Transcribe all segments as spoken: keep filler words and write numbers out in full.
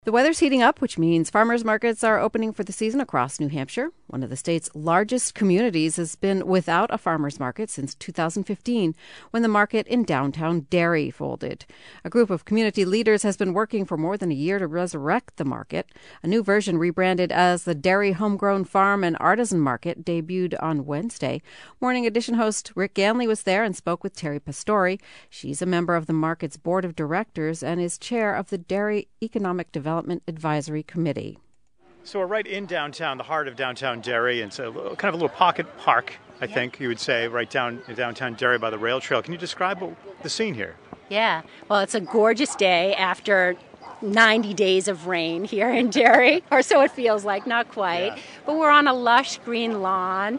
The weather's heating up, which means farmers markets are opening for the season across New Hampshire. One of the state's largest communities has been without a farmers market since two thousand fifteen, when the market in downtown Derry folded. A group of community leaders has been working for more than a year to resurrect the market. A new version, rebranded as the Derry Homegrown Farm and Artisan Market, debuted on Wednesday. Morning Edition host Rick Ganley was there and spoke with Terry Pastori. She's a member of the market's board of directors and is chair of the Derry Economic Development Development Advisory Committee. So we're right in downtown, the heart of downtown Derry, and it's a little, kind of a little pocket park, I yeah. think you would say, right down in downtown Derry by the rail trail. Can you describe the scene here? Yeah, well, it's a gorgeous day after ninety days of rain here in Derry, or so it feels like, not quite. Yeah. But we're on a lush green lawn,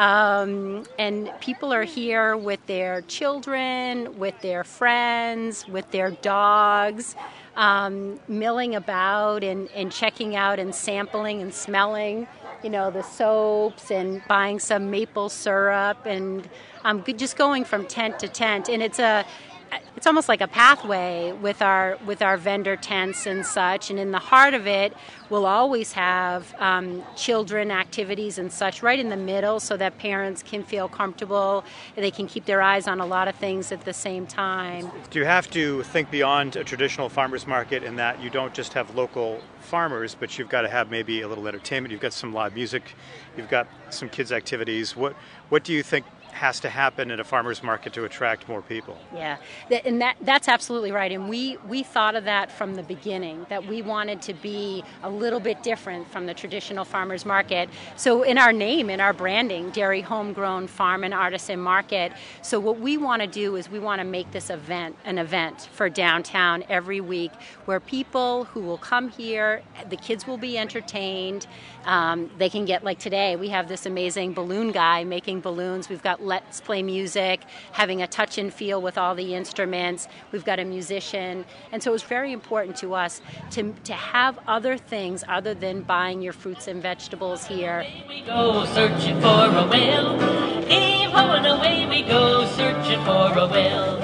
um, and people are here with their children, with their friends, with their dogs. Um, milling about and, and checking out and sampling and smelling, you know, the soaps and buying some maple syrup and um, just going from tent to tent. And it's a it's almost like a pathway with our with our vendor tents and such. And in the heart of it, we'll always have um, children activities and such right in the middle, so that parents can feel comfortable and they can keep their eyes on a lot of things at the same time. Do you have to think beyond a traditional farmers market in that you don't just have local farmers, but you've got to have maybe a little entertainment, you've got some live music, you've got some kids activities. What what do you think has to happen at a farmer's market to attract more people? Yeah, and that that's absolutely right. And we, we thought of that from the beginning, that we wanted to be a little bit different from the traditional farmer's market. So in our name, in our branding, Derry Homegrown Farm and Artisan Market. So what we want to do is we want to make this event an event for downtown every week, where people who will come here, the kids will be entertained. Um, they can get, like today, we have this amazing balloon guy making balloons. We've got Let's Play music, having a touch and feel with all the instruments. We've got a musician. And so it was very important to us to, to have other things other than buying your fruits and vegetables here. Away we go searching for a well. Heave-ho and away we go searching for a well.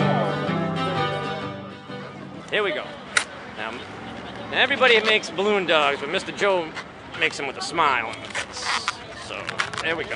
Here we go. Now, everybody makes balloon dogs, but Mister Joe makes them with a smile on his face. So, there we go.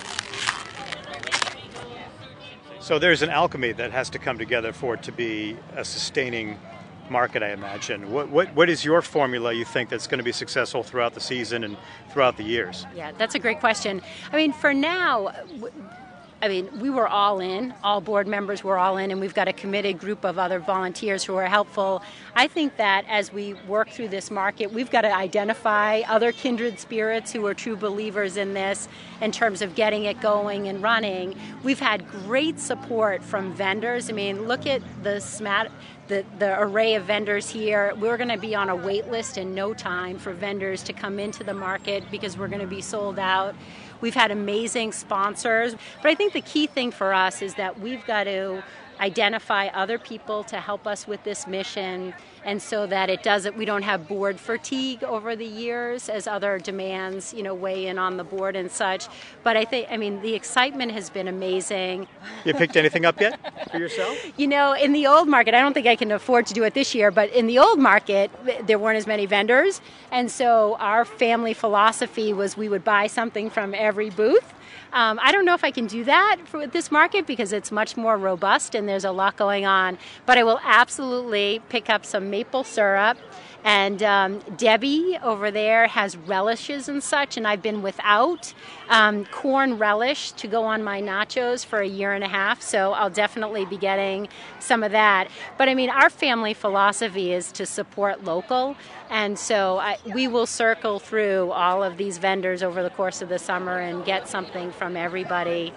So there's an alchemy that has to come together for it to be a sustaining market, I imagine. What what what is your formula, you think, that's going to be successful throughout the season and throughout the years? Yeah, that's a great question. I mean, for now, I mean, we were all in, all board members were all in, and we've got a committed group of other volunteers who are helpful. I think that as we work through this market, we've got to identify other kindred spirits who are true believers in this in terms of getting it going and running. We've had great support from vendors. I mean, look at the smat. The, the array of vendors here. We're going to be on a wait list in no time for vendors to come into the market because we're going to be sold out. We've had amazing sponsors. But I think the key thing for us is that we've got to identify other people to help us with this mission, and so that it doesn't, we don't have board fatigue over the years as other demands, you know, weigh in on the board and such. But I think, I mean, the excitement has been amazing. You picked anything up yet for yourself? You know, in the old market, I don't think I can afford to do it this year, but in the old market, there weren't as many vendors. And so our family philosophy was we would buy something from every booth. Um, I don't know if I can do that for this market because it's much more robust and there's a lot going on. But I will absolutely pick up some maple syrup. And um, Debbie over there has relishes and such, and I've been without um, corn relish to go on my nachos for a year and a half, so I'll definitely be getting some of that. But I mean, our family philosophy is to support local, and so I, we will circle through all of these vendors over the course of the summer and get something from everybody.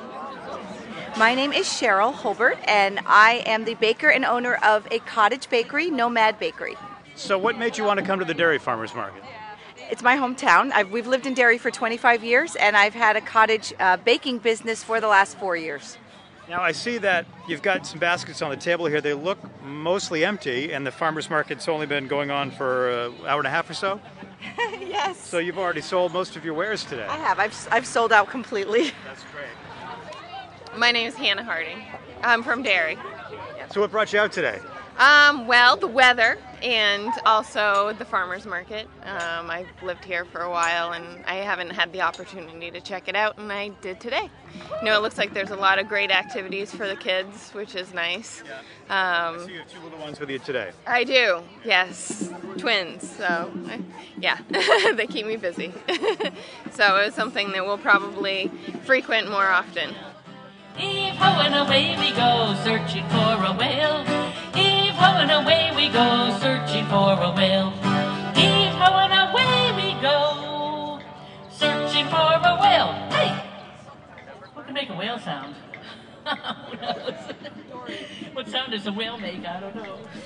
My name is Cheryl Holbert, and I am the baker and owner of a cottage bakery, Nomad Bakery. So what made you want to come to the Derry Farmers Market? It's my hometown. I've, we've lived in Derry for twenty-five years, and I've had a cottage uh, baking business for the last four years. Now I see that you've got some baskets on the table here. They look mostly empty, and the farmers market's only been going on for an hour and a half or so? Yes. So you've already sold most of your wares today. I have. I've, I've sold out completely. That's great. My name is Hannah Harding. I'm from Derry. So what brought you out today? Um, well, the weather and also the farmers market. Um, I've lived here for a while and I haven't had the opportunity to check it out, and I did today. You know, it looks like there's a lot of great activities for the kids, which is nice. Um, So you have two little ones with you today. I do, yes, twins. So, I, yeah, they keep me busy. So it's something that we'll probably frequent more often. Heave-ho and away we go, searching for a whale. Heave-ho and away we go, searching for a whale. Heave-ho and away we go, searching for a whale. Hey! What can make a whale sound? Who knows? What sound does a whale make? I don't know.